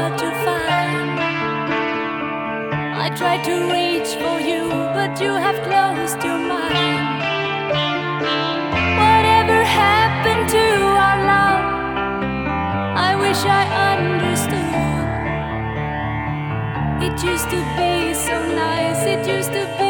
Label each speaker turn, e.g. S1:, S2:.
S1: hard to find. I tried to reach for you, but you have closed your mind. Whatever happened to our love? I wish I understood. It used to be so nice, it used to be